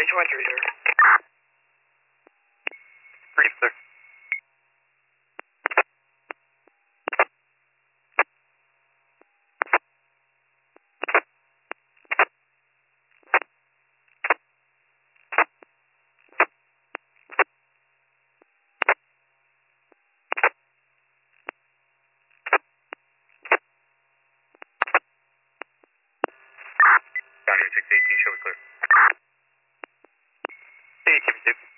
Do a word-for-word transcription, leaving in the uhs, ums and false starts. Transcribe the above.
H one three, sir. Three, sir. Down here, six eighteen, show me clear. eighteen, two.